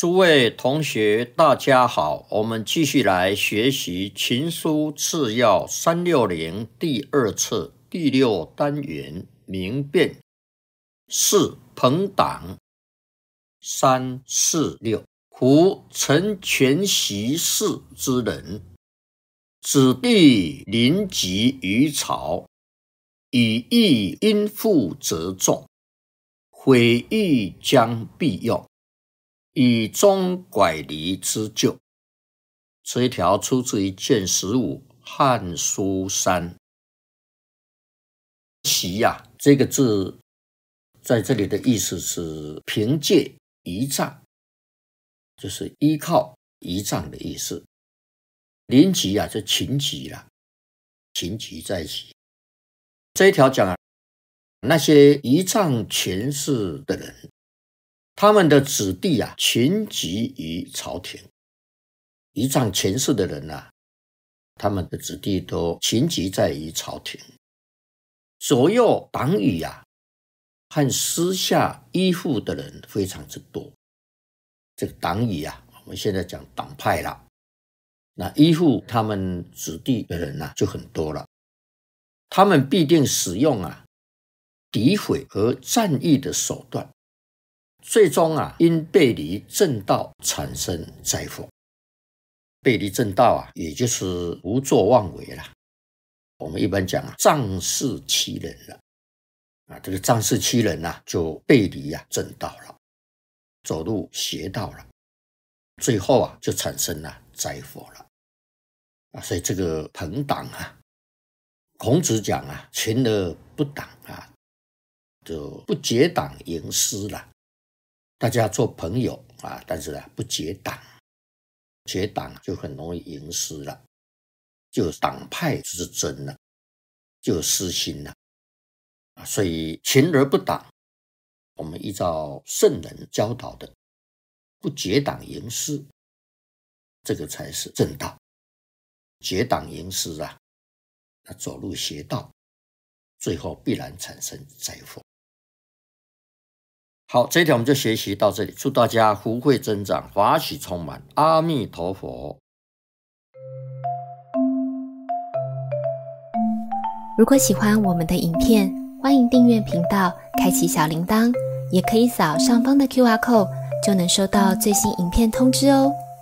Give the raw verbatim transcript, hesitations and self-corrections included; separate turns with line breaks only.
诸位同学大家好，我们继续来学习情书次要三六零第二册第六单元明辨。四朋党三四六，夫承权袭士之人，子弟临急于朝，以义因父则重，毁誉将必用，以终拐离之咎。这一条出自于卷十五汉书三。袭呀、啊，这个字在这里的意思是凭借依仗，就是依靠依仗的意思。临急啊，就情急啦，情急在即。这一条讲啊，那些依仗权势的人，他们的子弟啊，群集于朝廷。依仗权势的人啊，他们的子弟都群集在于朝廷。左右党羽啊，和私下依附的人非常之多。这个党羽啊，我们现在讲党派啦，那依附他们子弟的人啊，就很多了。他们必定使用啊诋毁和战役的手段，最终啊因背离正道产生灾祸。背离正道啊，也就是胡作妄为啦。我们一般讲啊，仗势欺人了啊，这个仗势欺人啊，就背离啊正道了，走入邪道了，最后啊就产生了灾祸了啊。所以这个朋党啊，孔子讲啊，群而不党啊，就不结党营私了。大家做朋友啊，但是啊不结党，结党就很容易营私了，就有党派之争了，就有私心了啊。所以群而不党，我们依照圣人教导的，不结党营私，这个才是正道。结党营私啊，那走入邪道，最后必然产生灾祸。好，这一条我们就学习到这里，祝大家福慧增长，法喜充满，阿弥陀佛。
如果喜欢我们的影片，欢迎订阅频道，开启小铃铛，也可以扫上方的 Q R code， 就能收到最新影片通知哦。